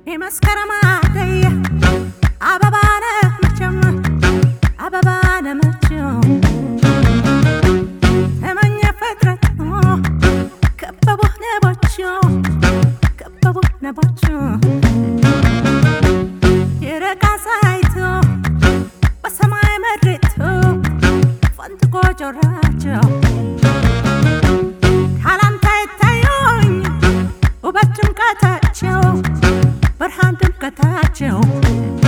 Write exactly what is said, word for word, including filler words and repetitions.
የመስከረም አደይ አበባነ መቼም አበባነ መቼም ተመኘ ፍጥረት ከበቡህ ነባቸው ከበቡህ ነባቸው የረቃ ሳይቶ በሰማይ መሬቱ ፈንጥቆ ጆራቸው ካላንተ ይታዩኝ ውበት ድምቀታቸው ብርሃን ድምቀታቸው